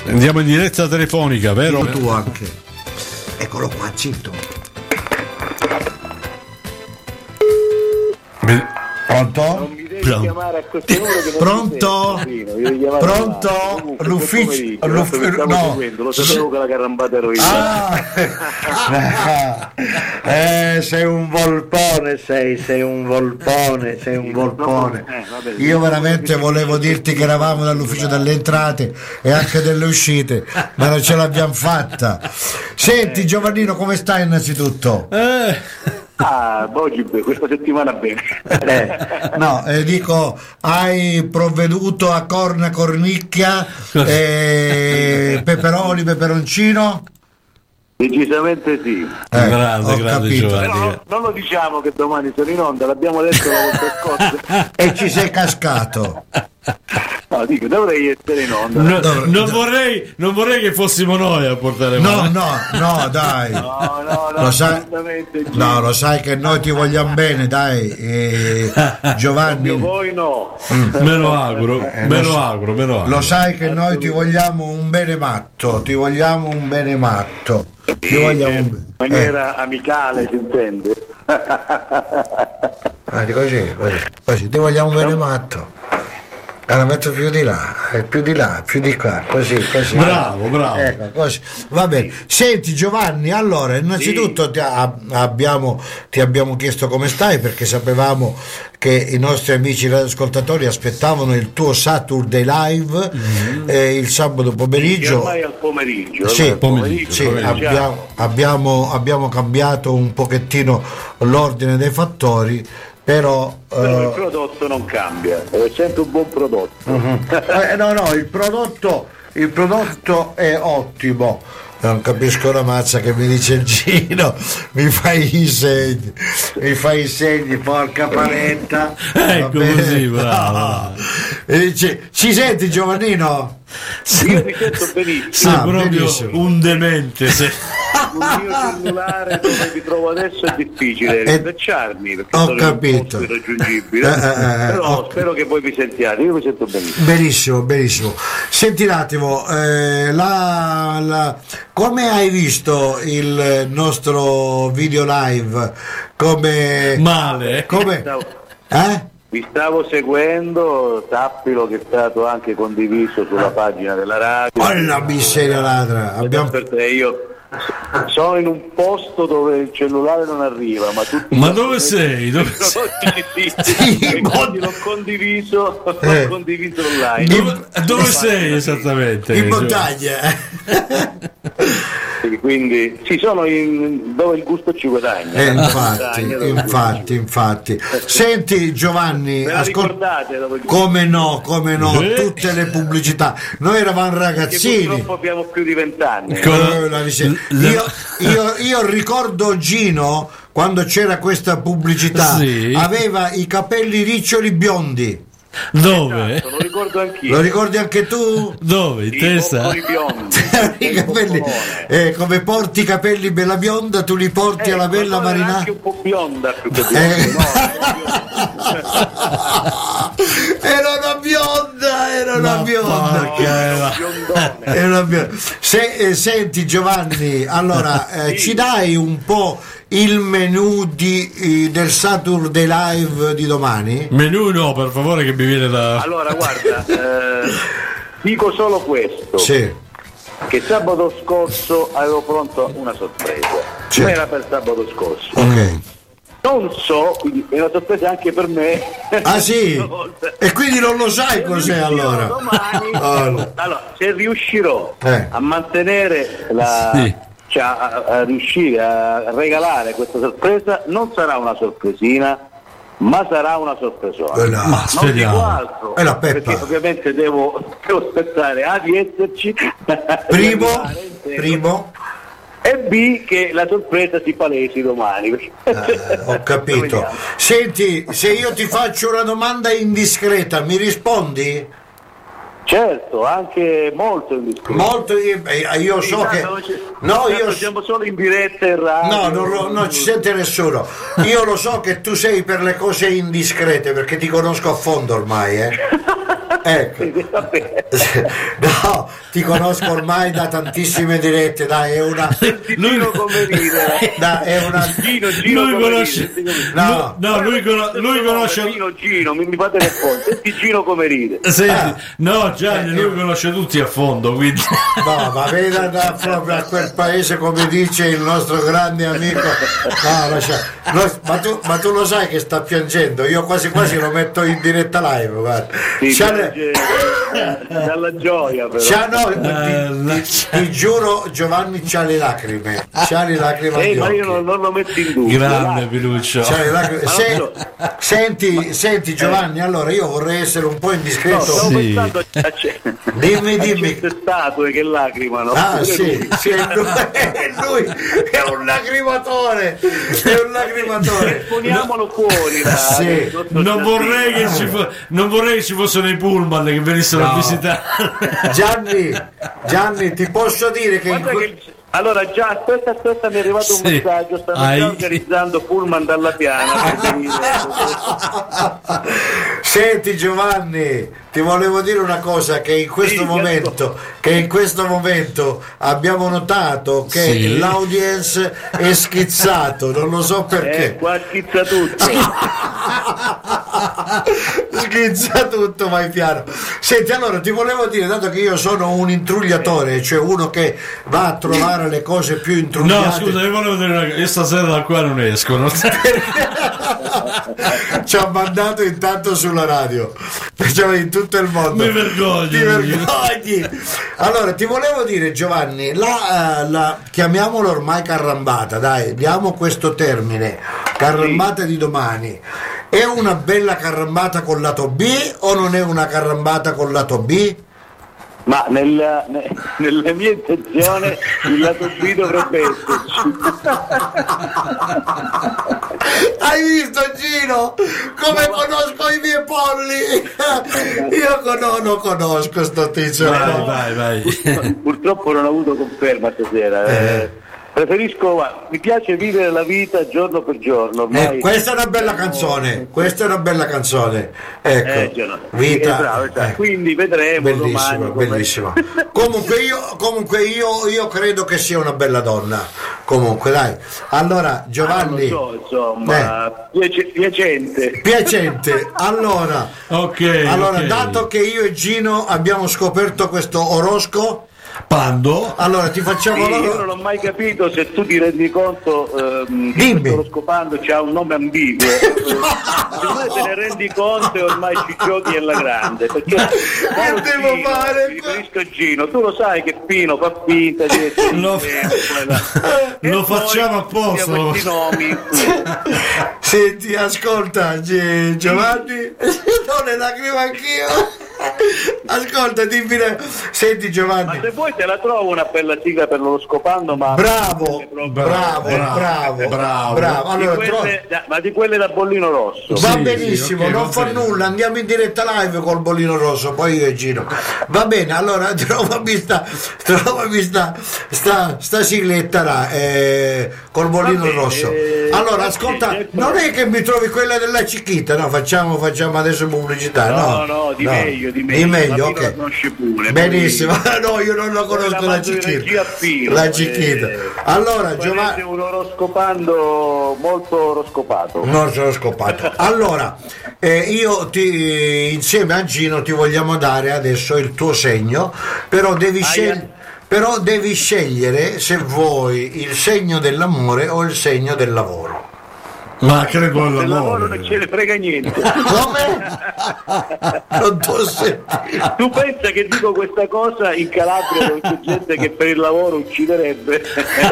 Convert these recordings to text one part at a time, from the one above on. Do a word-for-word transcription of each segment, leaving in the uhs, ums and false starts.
Andiamo in diretta telefonica, vero? Tu anche. Eccolo qua, zitto. Pronto? Non mi devi Pronto? chiamare a questo numero che non Pronto? mi sento, devi chiamare Pronto? là. Comunque, L'ufficio- buon pomeriggio, l'uffi- stavo no. seguendo, lo sapevo che la carambata ero io. Ah. eh, sei un volpone, sei, sei un volpone, sei un volpone. Eh, vabbè. Io veramente volevo dirti che eravamo dall'ufficio delle entrate e anche delle uscite, ma non ce l'abbiamo fatta. Senti Giovannino, come stai innanzitutto? Eh. Ah, oggi questa settimana bene. Eh, no, eh, dico, hai provveduto a corna, cornicchia, eh, peperoni, peperoncino? Decisamente sì. Eh, grande, ho grande capito. Giovanni. Però non, non lo diciamo che domani sono in onda, l'abbiamo detto la volta scorsa. E ci sei cascato. No, dico, dovrei essere in onda. No, Dov- non, dov- vorrei, non vorrei che fossimo noi a portare No, male. no, no, dai. No, no, no, Lo sai, assolutamente sì. no, lo sai che noi ti vogliamo bene, dai. Eh, Giovanni, Io voi no. Me lo auguro, Eh, me lo lo so- auguro, me lo auguro. lo sai che noi ti vogliamo un bene matto, ti vogliamo un bene matto. Ti vogliamo un In bene. maniera amicale, si intende. Ah, di così, così, così, ti vogliamo un bene matto. Allora metto più di là, eh, più di là, più di qua, così, così. Bravo, bravo. Ecco, così. Va bene. Senti Giovanni, allora, innanzitutto ti, a- abbiamo, ti abbiamo chiesto come stai perché sapevamo che i nostri amici radioascoltatori aspettavano il tuo Saturday Live eh, il sabato pomeriggio. Ormai al pomeriggio. Sì, ormai al pomeriggio, Sì, pomeriggio. abbiamo, abbiamo, abbiamo cambiato un pochettino l'ordine dei fattori, però... Però il eh, prodotto non cambia, è sempre un buon prodotto. eh, no, no, il prodotto, il prodotto è ottimo. Non capisco una mazza che mi dice Gino, mi fai i segni, mi fai i segni, porca paletta. Ecco Va bene? così, bravo. No. E dice, ci senti Giovannino? Io mi sento benissimo. Sei Ah, proprio benissimo. un demente. Se... Il mio cellulare dove mi trovo adesso è difficile Eh, rintracciarmi perché ho sono in un capito. posto irraggiungibile. Eh, eh, eh, Però ho- spero che voi mi sentiate, io mi sento benissimo. Benissimo, benissimo. Senti un attimo, eh, la, la- come hai visto il nostro video live? Come... Male. come Stavo- eh? Vi stavo seguendo, sappilo che è stato anche condiviso sulla pagina della radio. Oh, la miseria ladra. Abbiamo... Per te, io sono in un posto dove il cellulare non arriva, ma tutti Ma dove sei? Dove sei? sì, Sì, e ma- quindi l'ho condiviso, l'ho Eh. condiviso online. Dove, dove sei esattamente? In montagna. Sì, quindi sì, sono in, dove il gusto ci guadagna. Eh, In infatti, montagna, dove il infatti, infatti. Senti Giovanni, Ve la ascol- ricordate? Dove il gusto- come no, come no, Eh. tutte le pubblicità. Noi eravamo Che ragazzini. purtroppo abbiamo più di vent'anni. Co- Eh, la miseria. Le- Io, io, io ricordo Gino quando c'era questa pubblicità, Sì. aveva i capelli riccioli biondi. Dove? Esatto, lo ricordo anch'io. Lo ricordi anche tu? Dove? In I testa? boccoli biondi. I capelli, eh, come porti i capelli bella bionda, tu li porti alla Ecco, bella allora era marinara. anche un po' bionda più che bionda. Eh. No, Era una bionda, era una Ma bionda. porca- biondone. Era una bionda. Se- eh, senti Giovanni, allora eh, Sì. ci dai un po' il menù di, eh, del Saturday Live di domani? Menù no, per favore, che mi viene da... Allora, guarda, eh, dico solo questo. Sì. Che sabato scorso avevo pronto una sorpresa. Sì. Non era per sabato scorso. Ok. Non so, quindi è una sorpresa anche per me. Ah sì? Stavolta. E quindi non lo sai Se cos'è riuscirò allora? domani- Oh, no. allora, se riuscirò Eh. a mantenere la... Sì. cioè a, a riuscire a regalare questa sorpresa, non sarà una sorpresina, ma sarà una sorpresona. Eh, no. Ma Non dico speriamo. altro, Eh, la Peppa. perché ovviamente devo, devo aspettare A di esserci, Primo, di arrivare in tempo, primo, e B che la sorpresa si palesi domani. eh, ho capito. Vediamo. Senti, se io ti faccio una domanda indiscreta, mi rispondi? Certo, anche molto indiscreto. Molto, eh, io so che... No, io... siamo solo in diretta in radio. No, non, lo- non ci sente nessuno. Io lo so che tu sei per le cose indiscrete perché ti conosco a fondo ormai, eh. Ecco. No, ti conosco ormai da tantissime dirette, dai, è una Gino come ridere. dai, è una Gino, Gino Lui come conosce- ride. no, No, lui, cono- lui conosce. Gino, Gino, mi, mi fate rispondere. Senti Gino come ride. Senti, Ah. no, Gianni, lui conosce tutti a fondo, quindi. no, ma vedi da proprio a quel paese, come dice il nostro grande amico. No, lascia- no, ma, tu, ma tu lo sai che sta piangendo, io quasi quasi lo metto in diretta live, guarda. Sì, C'ha- piange, eh, dalla gioia però. c'ha- no, Eh, ti, ti- ti giuro, Giovanni c'ha le lacrime, c'ha le lacrime Eh, agli ma io occhi. non, non lo metto in dubbio. Grande dai. Piluccio. C'ha le lacrime. Ma Se- non senti, senti Giovanni, allora io vorrei essere un po' No, indiscreto. stavo Sì. pensando a, ce- Dimmi, a dimmi. certe statue che lacrimano. Ah Pure sì, lui. sì, è lui, è lui è un lacrimatore, è un lacrimatore. Poniamolo fuori. dai, Sì. sotto Non il vorrei, che ci fo- non vorrei che ci fossero i pullman che venissero No. a visitare. Gianni, Gianni, ti posso dire che, in Guarda que- che- allora già aspetta aspetta mi è arrivato un Sì. messaggio, stanno Hai- già organizzando pullman dalla piana per venire. Senti Giovanni, ti volevo dire una cosa, che in questo Sì, momento che in questo momento abbiamo notato che Sì. l'audience è schizzato, non lo so Eh, perché. qua schizza tutto. Schizza tutto, vai piano. Senti, allora ti volevo dire, dato che io sono un intrugliatore, cioè uno che va a trovare le cose più intrugliate. No, scusa, io volevo dire una cosa. Io stasera da qua non esco. Non... Ci ha mandato intanto sulla radio, cioè in tutto il mondo. Mi vergogno. Ti vergogni. Allora ti volevo dire Giovanni, la, eh, la chiamiamolo ormai carrambata, dai, diamo questo termine, carrambata di domani. È una bella carrambata col lato B o non è una carrambata col lato B? Ma nella, ne- nella mia intenzione il lato B dovrebbe esserci. Hai visto Gino come conosco i miei polli? Io con- no, non conosco sto tizio. Vai, vai, vai. Purtroppo non ho avuto conferma stasera. eh. Preferisco, guarda, mi piace vivere la vita giorno per giorno. Ormai Eh, questa è una bella canzone, questa è una bella canzone. Ecco, Eh, già no. vita. Eh, bravo, esatto. eh. Quindi vedremo Bellissima, domani come- bellissima. Comunque, io, comunque io, io credo che sia una bella donna. Comunque, dai. Allora, Giovanni. Ah, non lo so, insomma, piace- piacente. Piacente. Allora, Ok. allora ok. dato che io e Gino abbiamo scoperto questo oroscopo, Pando. allora ti Sì, facciamo io loro. non ho mai capito se tu ti rendi conto ehm, che Dimmi. questo scopando c'ha un nome ambiguo. Secondo me te ne rendi conto e ormai ci giochi alla grande. Perché caro devo Gino, fare? mi riferisco a Gino, tu lo sai che Pino fa finta di essere Lo- insieme, poi là. E Lo poi facciamo apposta. usiamo questi nomi. Senti, ascolta Gi- Giovanni, non le lacrime anch'io. Ascolta, dimmi, senti Ma Giovanni. se vuoi te la trovo una bella sigla per lo scopando, ma Bravo, bravo, bravo, bravo, bravo. bravo. di Allora, quelle, ma di quelle da bollino rosso. va Sì, benissimo, sì, ok, non va fa bene. nulla, andiamo in diretta live col bollino rosso, poi io e Gino. Va bene, allora trovami sta, trovami sta, sta, sta sigletta là, eh, col bollino bene, rosso. eh, Allora, va ascolta, bene, non è che mi trovi quella della Cicchita, no? Facciamo, facciamo adesso pubblicità, no? No, no, di meglio, di meglio. Di meglio, Ma Pino ok. la conosce pure, Benissimo, no, io non la Poi conosco la la mando in regia Cicchita. a Pino, La eh, Cicchita. Allora, Poi Giovanni. rende un oroscopando molto oroscopato. Non sono scopato. Allora, eh, io ti, insieme a Gino ti vogliamo dare adesso il tuo segno, però devi, Aia. scel- però devi scegliere se vuoi il segno dell'amore o il segno del lavoro. Ma credo Del lavoro non all'amore. ce ne frega niente. Come? Non t'ho sentito. Tu pensa che dico questa cosa in Calabria dove c'è gente che per il lavoro ucciderebbe?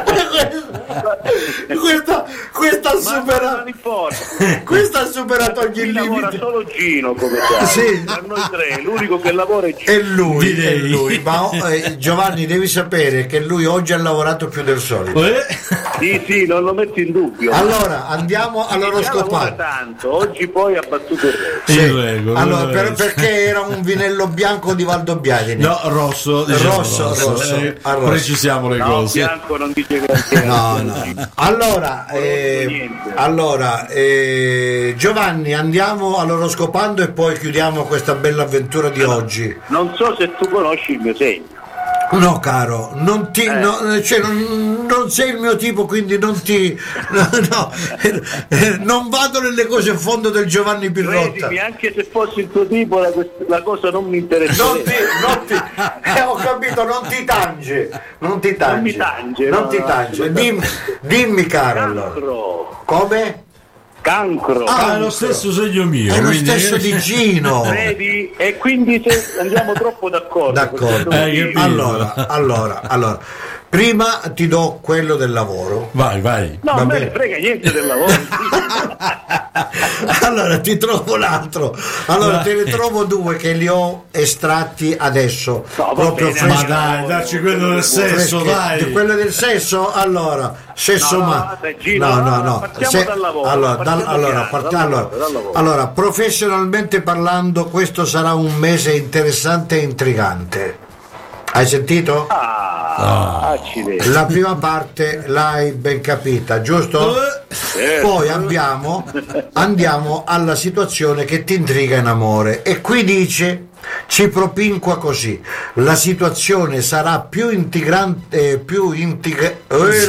Questa, questa ha Ma superato. non importa. Questa ha superato ogni Qui lavora limite. solo Gino come sai. Sì. Per noi tre, l'unico che lavora è Gino. È lui, è Direi. lui. Ma oh, eh, Giovanni, devi sapere che lui oggi ha lavorato più del solito. Eh? Sì, sì, non lo metto in dubbio. Allora andiamo all'oroscopato. Tanto, oggi poi ha battuto il re. Sì. Il rego, Allora, il per- rego. perché era un vinello bianco di Valdobbiadene. No, rosso, diciamo Rosso, rosso, Eh, ah, rosso. precisiamo le No, cose. bianco non dice granché. No, no. Allora, eh, allora eh, Giovanni, andiamo all'oroscopando e poi chiudiamo questa bella avventura di oggi. Non so se tu conosci il mio segno. No, caro, non ti, Eh. no, cioè, non, non sei il mio tipo, quindi non ti, no, no, eh, non vado nelle cose a fondo del Giovanni Pirrotta. Credimi, anche se fossi il tuo tipo, la, la cosa non mi interessa. Non ti, non ti, eh, ho capito, non ti tange, non ti tange, Non mi tange, non no, ti no, tange. no. Dimmi, dimmi, caro, allora. Cancro. Come? Cancro. Ah, è lo stesso segno mio. È lo quindi- stesso di Gino. Vedi? E quindi se andiamo troppo d'accordo. D'accordo. perché Eh, tu- capito. Allora, allora, allora, prima ti do quello del lavoro. Vai, vai. No, Va a me bene. ne frega niente del lavoro. Allora ti trovo l'altro. Allora te ne trovo due che li ho estratti adesso. No, va proprio bene, Ma freschi. dai, dacci quello del sesso, Freschi. dai. Di quello del sesso, allora, sesso No, no, ma dai, Gino, no, no, no, no, no. partiamo dal lavoro, allora, partiamo dal- allora, piano, parti- dal allora, lavoro, dal lavoro. allora, professionalmente parlando, questo sarà un mese interessante e intrigante. Hai sentito? Ah, accidenti. La prima parte l'hai ben capita, giusto? Poi abbiamo, andiamo alla situazione che ti intriga in amore e qui dice, ci propinqua così, la situazione sarà più integrante, eh, più integrante,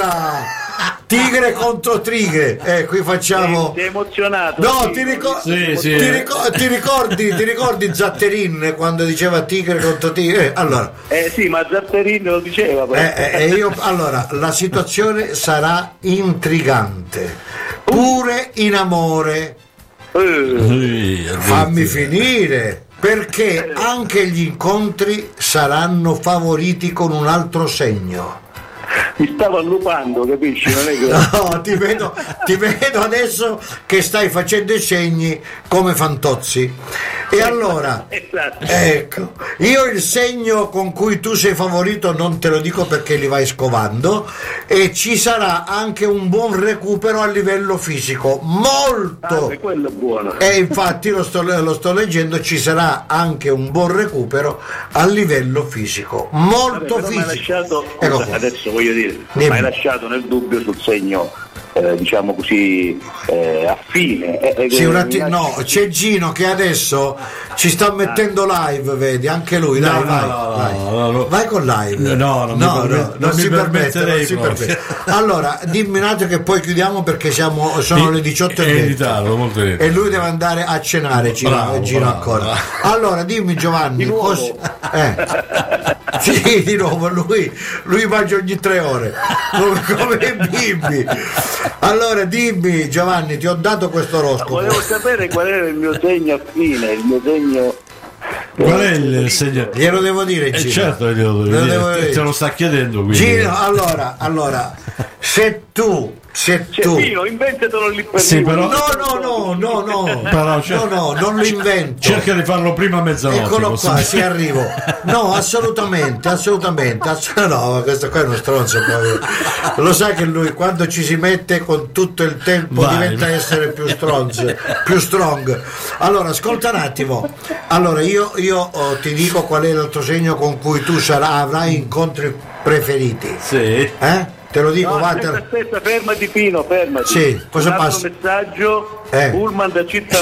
tigre contro tigre, eh, qui facciamo... Sei emozionato? No, sì. ti, ricor- Sì, sì. ti ricor- ti ricordi, ti ricordi Zatterin quando diceva tigre contro tigre? Eh, allora, Eh sì, ma Zatterin lo diceva. però. eh, eh, eh, io, allora, la situazione sarà intrigante, pure in amore. Eh, Ui, Fammi addirittura. finire, perché anche gli incontri saranno favoriti con un altro segno. mi stavo allupando, capisci? Non è che... No, ti vedo, ti vedo adesso che stai facendo i segni come Fantozzi. E allora, Esatto. ecco, io il segno con cui tu sei favorito non te lo dico perché li vai scovando, e ci sarà anche un buon recupero a livello fisico, molto. Ah, e quello è buono. E infatti lo sto, lo sto leggendo, ci sarà anche un buon recupero a livello fisico, molto Vabbè, però mi hai fisico. lasciato, Ecco scusa, qua. adesso voglio dire, Dimmi. mi hai lasciato nel dubbio sul segno, eh, diciamo così, eh, affine. Eh, eh, Sì, un mi attimo, no, lasci- c'è Gino che adesso ci sta mettendo live, vedi, anche lui, dai, No, no, vai, no, vai. no, no, no. Vai con live. No, non mi permet- non mi si permette, permetterei non si proprio. permette. Allora, dimmi un attimo che poi chiudiamo perché siamo, sono le diciotto È e in venti ritardo, molto in ritardo. e lui deve andare a cenare, Gino, Bravo, Gino bravo, ancora. bravo. Allora, dimmi Giovanni, Di nuovo? cos- eh. Sì, di nuovo, lui, lui mangia ogni tre ore, come, come i bimbi. Allora, dimmi Giovanni, ti ho dato questo oroscopo. Volevo sapere qual era il mio segno affine, il mio segno... Qual è il segno? Glielo devo dire, Eh, Gino. certo che glielo devi Glielo dire, devo te- dire. te lo sta chiedendo quindi. Gino, allora, allora, se tu, se Cioè, tu... Pino, inventatelo lì per Sì, lì. però- No, no, no, no, no, Però cer- no, no, non lo invento. Cerca di farlo prima a mezzanotte. Eccolo così. qua, sì, arrivo. No, assolutamente, assolutamente. ass- no, ma questo qua è uno stronzo. Proprio. Lo sai che lui quando ci si mette con tutto il tempo Vai. diventa essere più stronzo, più strong. Allora, ascolta un attimo. Allora, io, io oh, ti dico qual è l'altro segno con cui tu sarà, avrai incontri preferiti. Sì. Eh? Te lo dico, No, va, te aspetta, lo- aspetta, fermati Pino, fermati. Sì, cosa Un altro passa? messaggio, Eh. Pullman da Città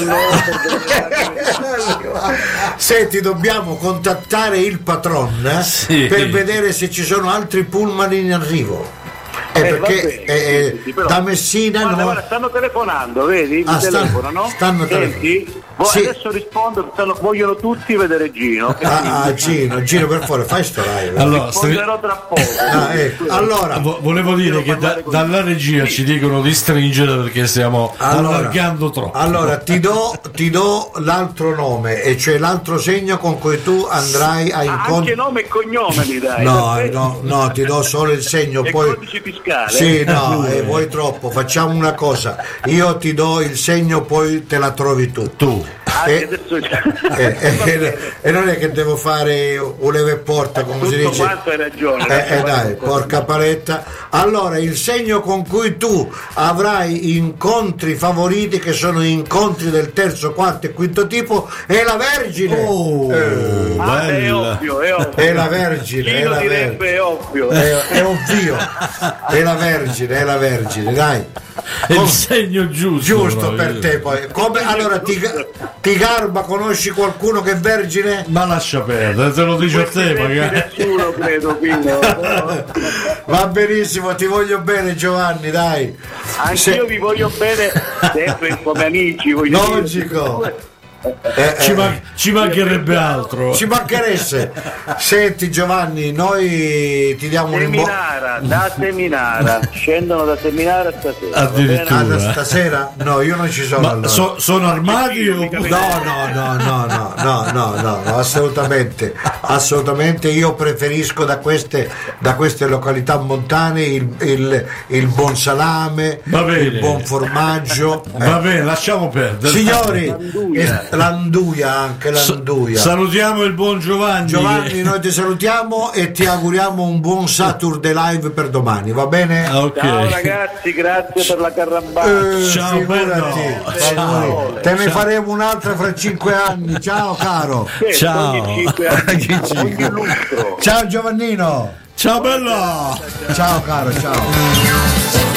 Senti, dobbiamo contattare il patron eh, Sì. per vedere se ci sono altri pullman in arrivo. Eh, Eh, perché va bene, eh, sì, sì, però- da Messina Guarda, no. guarda, stanno telefonando, vedi? Ah, Mi stanno- telefonano. stanno Senti? Vo- Sì. Adesso rispondo, stanno- vogliono tutti vedere Gino. Ah, ah, Gino, Gino, per favore, fai sto live. Allora, stri- Risponderò tra poco. Ah, ecco. Allora, vo- volevo dire che da- dalla regia ci dicono di stringere perché stiamo allora, allargando troppo. allora ti do, ti do l'altro nome, e cioè l'altro segno con cui tu andrai a Ah, anche incontrare. nome e cognome mi dai. No, perfetto. no, no, ti do solo il segno, E poi codice fiscale. sì, no, eh, vuoi troppo. Facciamo una cosa: io ti do il segno, poi te la trovi tu. Tu. Anche E, adesso già- e- e- e non è che devo fare un leve e porta, come si tutto dice. quanto hai ragione. Eh, eh, dai, porca paletta. Allora, il segno con cui tu avrai incontri favoriti, che sono incontri del terzo, quarto e quinto tipo, è la Vergine. Oh, Eh, Ah, è bella. ovvio, è ovvio. è la Vergine, Chi è lo la direbbe Vergine. è ovvio. È, è ovvio, è la Vergine, è la Vergine, dai. È il Com- segno giusto. Giusto proprio. per te poi. Come, allora ti, ti garba, conosci qualcuno che è vergine? Ma lascia perdere, te lo dice a te magari. Nessuno credo, Pino. Va benissimo, ti voglio bene Giovanni, dai. Anch'io Se- vi voglio bene, sempre come amici. voglio dire. Logico. Eh, Ci, eh, man- ci mancherebbe altro. ci mancheresse. Senti Giovanni, noi ti diamo un po'. Seminara, da Seminara, scendono da Seminara stasera. va Addirittura. bene? Ah, stasera? No, io non ci sono. Ma allora. so- sono armati o No, no, no, no, no, no, no, no, no, assolutamente, assolutamente. Io preferisco da queste, da queste località montane il, il, il buon salame, Va bene. il buon formaggio. Va Eh. bene, lasciamo perdere. Signori, L'anduia. eh, l'anduia anche l'anduia. Salutiamo il buon Giovanni. Giovanni, noi ti salutiamo e ti auguriamo un buon Saturday Live per domani, va bene? Ah, ok. Ciao ragazzi, grazie per la carrambata. Eh, Ciao, figurati. bello. Ciao. Te ne Ciao. faremo un'altra fra cinque anni. Ciao caro. Sì, Ciao. ogni cinque anni, ogni lustro. Ciao Giovannino. Ciao bello. Ciao caro, ciao.